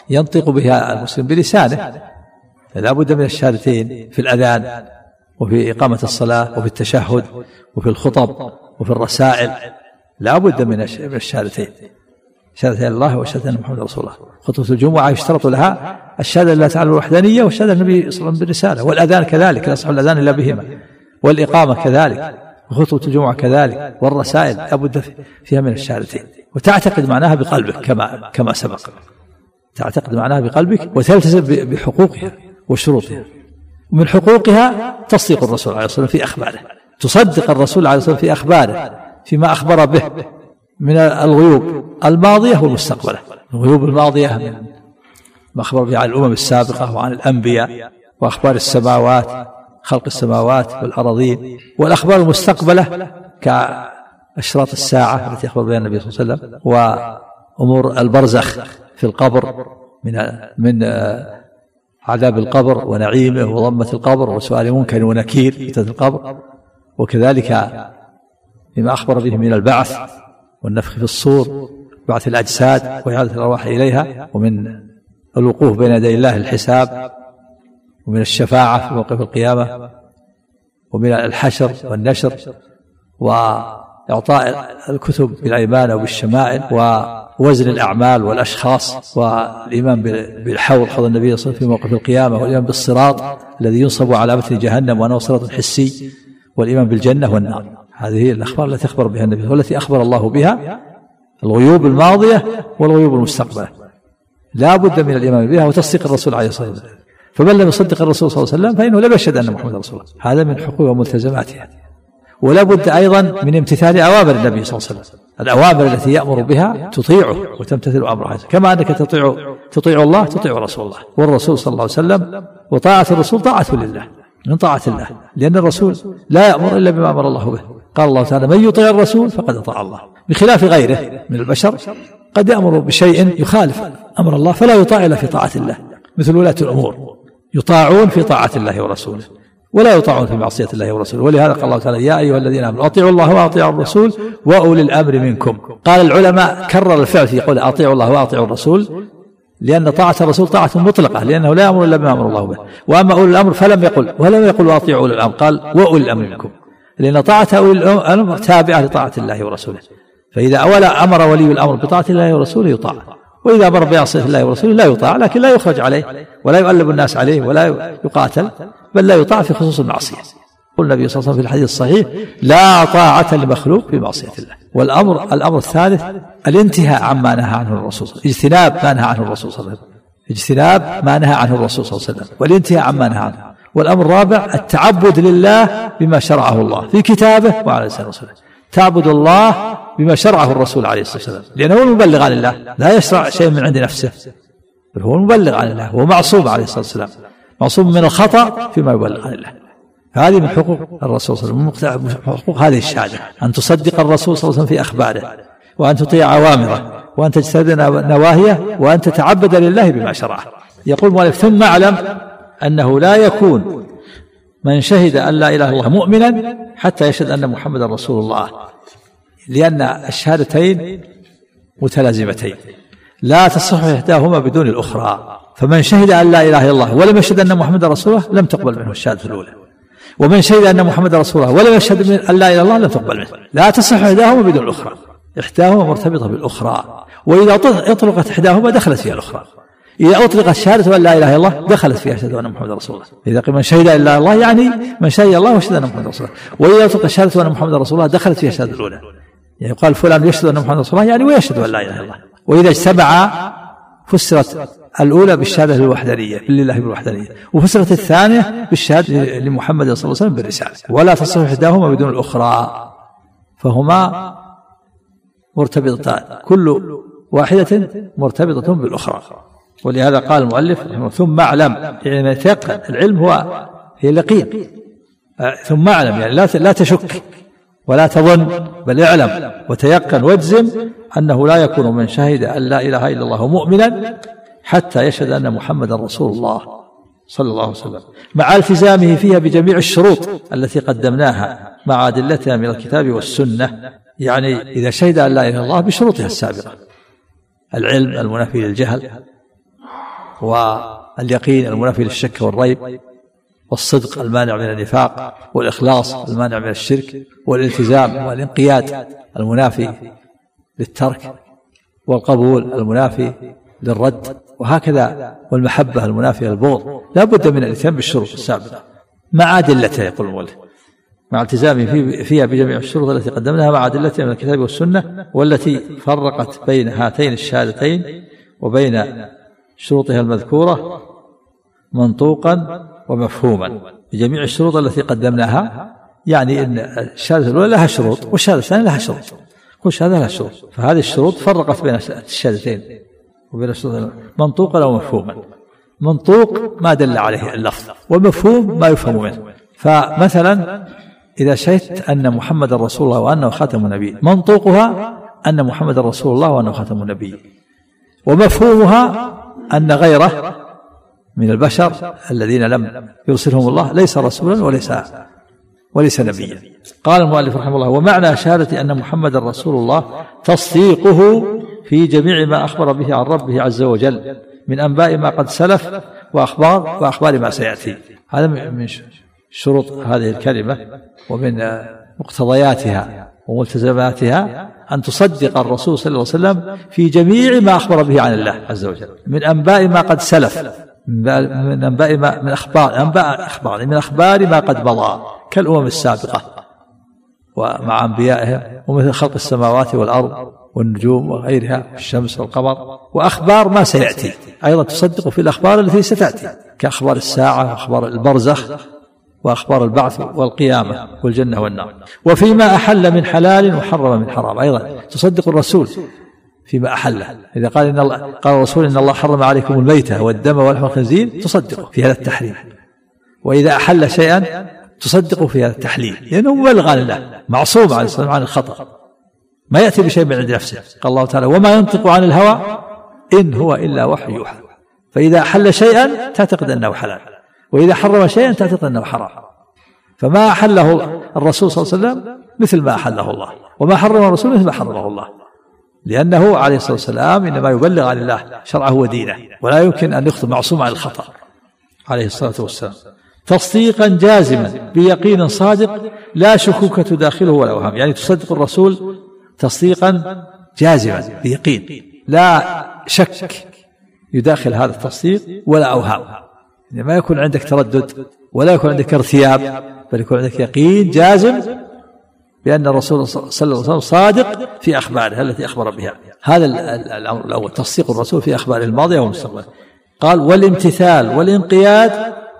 ينطق بها المسلم بلسانه، لا بد من الشهادتين في الأذان وفي إقامة الصلاة وفي التشهد وفي الخطب وفي الرسائل، لا بد من الشهادتين، شهادة الله وشهادة أن محمد رسول الله. خطبة الجمعة يشترط لها الشهادة لله تعالى الوحدانية والشهادة النبي صلى الله عليه وسلم بالرسالة، والأذان كذلك لا يصح الأذان إلا بهما، والإقامة كذلك، وخطبة الجمعة كذلك، والرسائل لا بد فيها من الشهادتين. وتعتقد معناها بقلبك كما كما سبق، تعتقد معناها بقلبك وتلتزم بحقوقها وشروطها. ومن حقوقها تصديق الرسول عليه الصلاة والسلام في أخباره، تصدق الرسول عليه الصلاة والسلام في أخباره فيما أخبر به من الغيوب الماضية والمستقبلة. الغيوب الماضية من ما أخبر به عن الأمم السابقة وعن الأنبياء وأخبار السماوات، خلق السماوات والأراضين، والأخبار المستقبلة كأشراط الساعة التي أخبر بها النبي صلى الله عليه وسلم، وأمور البرزخ في القبر من من عذاب القبر ونعيمه وضمة القبر وسؤال منكر ونكير في القبر، وكذلك بما أخبر به من البعث والنفخ في الصور، بعث الأجساد وإعادة الأرواح إليها، ومن الوقوف بين يدي الله الحساب، ومن الشفاعة في موقف القيامة، ومن الحشر والنشر، وإعطاء الكتب بالأيمان أو بالشمائل، ووزن الأعمال والأشخاص، والإيمان بالحوض حوض النبي صلى الله عليه وسلم في موقف القيامة، والإيمان بالصراط الذي ينصب على متن جهنم وأنه صراط حسي، والإيمان بالجنة والنار. هذه الأخبار التي أخبر بها النبي والتي أخبر الله بها، الغيوب الماضية والغيوب المستقبلة، لا بد من الإيمان بها وتصديق الرسول عليه الصلاة والسلام. فمن لم يصدق الرسول صلى الله عليه وسلم فإنه لا يشهد أن محمد رسول الله، هذا من حقوق وملتزماتها. ولا بد أيضا من امتثال أوامر النبي صلى الله عليه وسلم، الأوامر التي يأمر بها تطيعه وتمتثل أمره، كما أنك تطيع تطيع الله تطيع رسول الله والرسول صلى الله عليه وسلم. وطاعة الرسول طاعة لله من طاعة الله، لأن الرسول لا يأمر إلا بما أمر الله به. قال الله تعالى: من يطيع الرسول فقد أطاع الله، بخلاف غيره من البشر قد يأمر بشيء يخالف أمر الله فلا يطاع إلا في طاعة الله، مثل ولاة الأمور يطاعون في طاعة الله ورسوله ولا يطاعون في معصية الله ورسوله. ولهذا قال الله تعالى: يا أيها الذين آمنوا أطيعوا الله وأطيعوا الرسول وأولي الأمر منكم. قال العلماء كرر الفعل في قول أطيعوا الله وأطيعوا الرسول، لأن طاعة الرسول طاعة مطلقة، لأنه لا يأمر إلا بما أمر الله به. وأما أولي الأمر فلم يقل ولم يقل وأطيعوا أولي الأمر، قال وأولي الأمر منكم، لأن طاعة أولي الأمر تابعة لطاعة الله ورسوله. فإذا أولا أمر ولي الأمر بطاعة الله ورسوله يطاع، وإذا أمر بعصية الله ورسوله لا يطاع، لكن لا يخرج عليه ولا يؤلب الناس عليه ولا يقاتل، بل لا يطاع في خصوص المعصية. قال النبي صلى الله عليه وسلم في الحديث الصحيح: لا طاعة لمخلوق في معصية الله. والأمر الأمر الثالث الانتهاء عما نهى عنه الرسول، اجتناب ما نهى عنه الرسول صلى الله عليه وسلم، اجتناب ما نهى عنه الرسول صلى الله عليه وسلم، والانتهاء عما نهى عنه. والأمر الرابع التعبد لله بما شرعه الله في كتابه وعلى لسان رسوله، تعبد الله بما شرعه الرسول عليه الصلاة والسلام، لأنه هو المبلغ عن الله، لا يشرع شيء من عند نفسه، بل هو المبلغ عن الله، هو معصوم عليه الصلاة والسلام، معصوم من الخطأ فيما يبلغ عن الله. هذه من حقوق الرسول صلى الله عليه وسلم، من حقوق هذه الشهادة أن تصدق الرسول صلى الله عليه وسلم في أخباره، وأن تطيع أوامره، وأن تجتنب نواهيه، وأن تتعبد لله بما شرعه. يقول المؤلف: ثم اعلم أنه لا يكون من شهد أن لا إله إلا الله مؤمنا حتى يشهد أن محمد رسول الله، لأن الشهادتين متلازمتين لا تصح إحداهما بدون الأخرى. فمن شهد أن لا إله إلا الله ولم يشهد أن محمد رسول الله لم تقبل منه الشهادة الأولى، ومن شهد أن محمد رسول الله ولم يشهد أن لا إله إلا الله لم تقبل منه. لا تصح إحداهما بدون الأخرى، إحداهما مرتبطة بالأخرى، وإذا أطلقت إحداهما دخلت فيها الأخرى. إذا أطلقت شهادة أن لا إله إلا الله دخلت فيها شهادة أن محمد رسول الله. إذا قيل من شهد إلا الله يعني من شهد الله وشهد أن محمد رسول الله. وإذا أطلقت شهادة أن محمد رسول الله دخلت فيها الشهادة الأولى، يعني قال فلان يشهد أن محمد رسول الله يعني ويشهد أن لا إله إلا الله. وإذا اجتمعا فسرت الأولى بالشهادة الوحدانية لله بالوحدانية، وفسرت الثانية بالشهادة لمحمد صلى الله عليه وسلم بالرسالة، ولا تصح إحداهما بدون الأخرى، فهما مرتبطتان، كل واحدة مرتبطة بالأخرى. ولهذا قال المؤلف: ثم اعلم، يعني يتيقن، العلم هو هي اليقين، ثم اعلم يعني لا تشك ولا تظن، بل اعلم وتيقن واجزم أنه لا يكون من شهد أن لا إله إلا الله مؤمنا حتى يشهد أن محمد رسول الله صلى الله عليه وسلم، مع التزامه فيها بجميع الشروط التي قدمناها مع أدلتها من الكتاب والسنة. يعني إذا شهد أن لا إله إلا الله بشروطها السابقة: العلم المنافي للجهل، واليقين المنافي للشك والريب، والصدق المانع من النفاق، والإخلاص المانع من الشرك، والالتزام والانقياد المنافي للترك، والقبول المنافي للرد، وهكذا، والمحبة المنافية للبغض. لا بد من الاتيان بالشروط السابقة مع أدلتها، يقول المؤلف، مع التزامه فيها بجميع الشروط التي قدمناها مع أدلتها من الكتاب والسنة، والتي فرقت بين هاتين الشهادتين وبين شروطها المذكورة منطوقا ومفهوما بجميع الشروط التي قدمناها. يعني أن الشهادة الأولى لها شروط والشهادة الثانية لها شروط، كل شهادة لها شروط، فهذه الشروط فرقت بين الشهادتين وبين الشروط منطوقا ومفهوما. منطوق ما دل عليه اللفظ، ومفهوم ما يفهم منه. فمثلا إذا شهدت أن محمد رسول الله وأنه خاتم النبي، منطوقها أن محمد رسول الله وأنه خاتم النبي، ومفهومها أن غيره من البشر الذين لم يرسلهم الله ليس رسولا وليس وليس نبيا. قال المؤلف رحمه الله: ومعنى شهادة أن محمد رسول الله تصديقه في جميع ما أخبر به عن ربه عز وجل من أنباء ما قد سلف وأخبار وأخبار ما سيأتي. هذا من شروط هذه الكلمة ومن مقتضياتها وملتزماتها أن تصدق الرسول صلى الله عليه وسلم في جميع ما أخبر به عن الله عز وجل من أنباء ما قد سلف، من أنباء ما من أخبار أنباء أخبار من أخبار ما قد مضى كالأمم السابقة ومع أنبيائها، ومثل خلق السماوات والأرض والنجوم وغيرها والشمس والقمر، وأخبار ما سيأتي. أيضا تصدق في الأخبار التي ستأتي كأخبار الساعة وأخبار البرزخ وأخبار البعث والقيامة والجنة والنار. وفيما أحل من حلال وحرم من حرام أيضا تصدق الرسول فيما أحله. إذا قال إن الله قال الرسول إن الله حرم عليكم الميتة والدم ولحم الخنزير تصدقه في هذا التحريم. وإذا أحل شيئا تصدقه في هذا التحليل، لأنه مبلغ عن الله، معصوم عليه الصلاة عن الخطأ، ما يأتي بشيء من عند نفسه. قال الله تعالى: وما ينطق عن الهوى إن هو إلا وحي يوحى. فإذا أحل شيئا تعتقد أنه حلال، وإذا حرم شيئا تعتقد أنه حرام. فما أحله الرسول صلى الله عليه وسلم مثل ما أحله الله، وما حرم الرسول مثل ما حرمه الله، لأنه عليه الصلاة والسلام إنما يبلغ عن الله شرعه ودينه، ولا يمكن أن يخطئ، معصوم عن الخطأ عليه الصلاة والسلام. تصديقا جازما بيقين صادق لا شكوك تداخله ولا أوهام. يعني تصدق الرسول تصديقا جازما بيقين، لا شك يداخل هذا التصديق ولا أوهام، يعني ما يكون عندك تردد ولا يكون عندك ارتياب، بل يكون عندك يقين جازم بأن الرسول صلى الله عليه وسلم صادق في أخباره التي أخبر بها. هذا الأمر الأول، تصديق الرسول في أخباره الماضية والمستقبل. قال: والامتثال والانقياد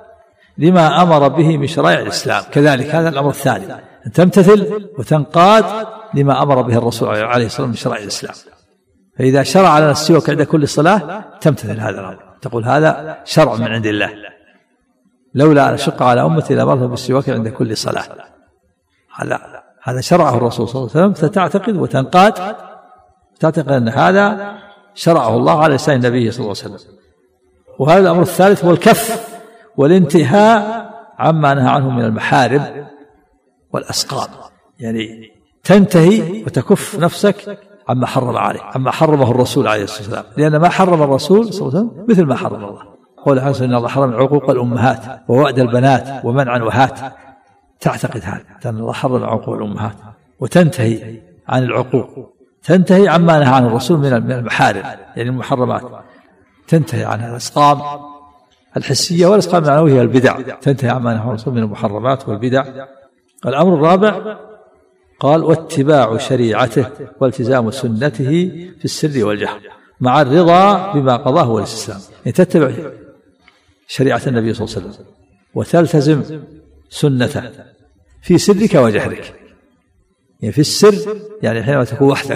لما أمر به من شرائع الإسلام. كذلك هذا الأمر الثاني، أن تمتثل وتنقاد لما أمر به الرسول عليه الصلاة والسلام من شرائع الإسلام. فإذا شرع لنا السواك عند كل صلاة تمتثل هذا الأمر، تقول هذا شرع من عند الله، لولا أن أشق على أمتي لأمرتهم بالسواك عند كل صلاة. هذا هذا شرعه الرسول صلى الله عليه وسلم، فتعتقد وتنقاد، تعتقد أن هذا شرعه الله على لسان النبي صلى الله عليه وسلم. وهذا الأمر الثالث هو الكف والانتهاء عما نهى عنه من المحارم والأسقام. يعني تنتهي وتكف نفسك عما حرم عليه، عما حرمه الرسول عليه الصلاة والسلام، لأن ما حرم الرسول صلى الله عليه وسلم مثل ما حرم الله. قول حسن إن الله حرم عقوق الأمهات ووعد البنات ومنعا وهات. تعتقد هذا أن الله حرم عقوق الأمهات وتنتهي عن العقوق، تنتهي عما نهى عنه الرسول من المحارم يعني المحرمات، تنتهي عن الأسقام الحسية والأسقام المعنوية والبدع، تنتهي عما نهى الرسول من المحرمات والبدع. الأمر الرابع قال: واتباع شريعته والتزام سنته في السر والجهر مع الرضا بما قضاه والاستسلام. يعني تتبع شريعة النبي صلى الله عليه وسلم وتلتزم سنته في سرك وجهرك. يعني في السر يعني حينما تكون وحدك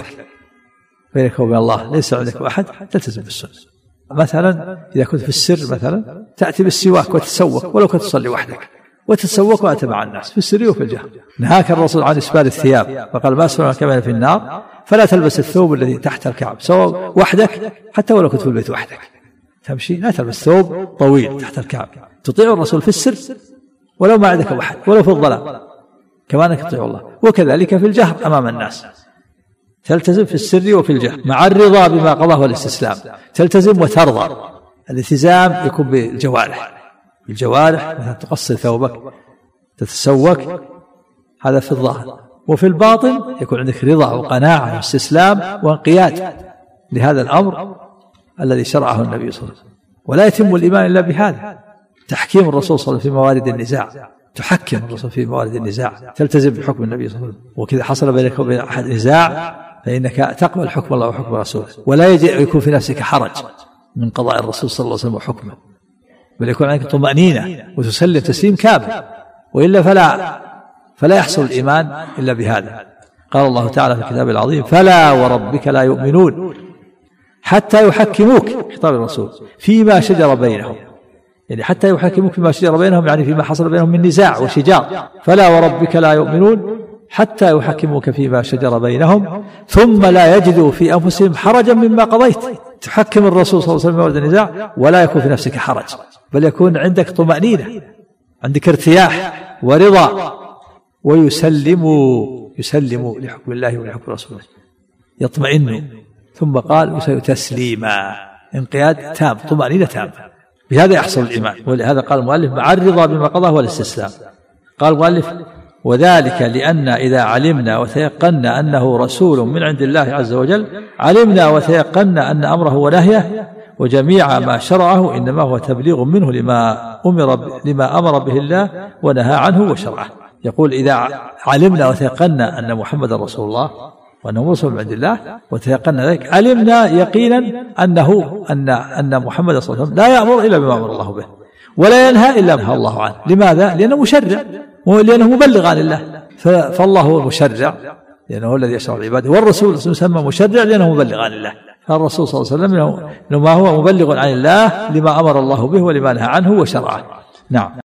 بينك وبين الله ليس عندك أحد تلتزم بالسنة. مثلا إذا كنت في السر مثلا تأتي بالسواك وتتسوق ولو كنت تصلي وحدك، وتتسوق وأنت مع الناس في السر وفي الجهر. نهاك الرسول عن إسبال الثياب فقال: ما أسفل كما في النار فلا تلبس الثوب الذي تحت الكعب سواء وحدك حتى ولو كنت في البيت وحدك، تمشي لا تلبس ثوب طويل تحت الكعب. تطيع الرسول في السر ولو ما عندك أحد، ولو في الظلام كما أنك تطيع الله، وكذلك في الجهر أمام الناس. تلتزم في السر وفي الجهر مع الرضا بما قضاه والاستسلام، تلتزم وترضى الالتزام يكون بالجوارح، بالجوارح مثلا تقصر ثوبك، تتسوك، هذا في الظاهر. وفي الباطن يكون عندك رضا وقناعة واستسلام وانقياد لهذا الأمر الذي شرعه النبي صلى الله عليه وسلم. ولا يتم الإيمان إلا بهذا، تحكيم الرسول صلى الله عليه وسلم في موارد النزاع، تحكم الرسول في موارد النزاع، تلتزم بحكم النبي صلى الله عليه وسلم. وكذا حصل بينك وبين أحد نزاع فإنك تقبل حكم الله وحكم رسوله، ولا يجب يكون في نفسك حرج من قضاء الرسول صلى الله عليه وسلم وحكمه، بل يكون عندك طمأنينة وتسلم تسليم كامل، وإلا فلا فلا يحصل الإيمان إلا بهذا. قال الله تعالى في الكتاب العظيم: فلا وربك لا يؤمنون حتى يحكموك، خطاب الرسول، فيما شجر بينهم، يعني حتى يحكموك فيما شجر بينهم، يعني فيما حصل بينهم من نزاع وشجار. فلا وربك لا يؤمنون حتى يحكموك فيما شجر بينهم ثم لا يجدوا في أنفسهم حرجا مما قضيت. تحكم الرسول صلى الله عليه وسلم ورد النزاع ولا يكون في نفسك حرج، بل يكون عندك طمأنينة، عندك ارتياح ورضا، ويسلموا يسلموا لحكم الله ولحكم رسوله، يطمئنوا. ثم قال تسليما، انقياد تام، طمأنينة تام، بهذا يحصل الإيمان. ولهذا قال المؤلف: مع الرضا بما قضاه والاستسلام. قال المؤلف: وذلك لأن إذا علمنا وتيقنا أنه رسول من عند الله عز وجل، علمنا وتيقنا أن أمره ونهيه وجميع ما شرعه إنما هو تبليغ منه لما أمر لما أمر به الله ونهى عنه وشرعه. يقول: إذا علمنا وتيقنا أن محمد رسول الله وأنه مرسل من عند الله وتيقنا ذلك، علمنا يقينا أنه أن أن محمد صلى الله عليه وسلم لا يأمر إلا بما أمر الله به، ولا ينهى إلا ما نهى الله عنه. لماذا؟ لأنه مشرع، ولأنه مبلغ عن الله. فالله هو المشرع لأنه هو الذي يشرع العبادة، والرسول يسمى مشرع لأنه مبلغ عن الله. فالرسول صلى الله عليه وسلم إنما هو مبلغ عن الله لما أمر الله به ولما نهى عنه وشرعه. نعم.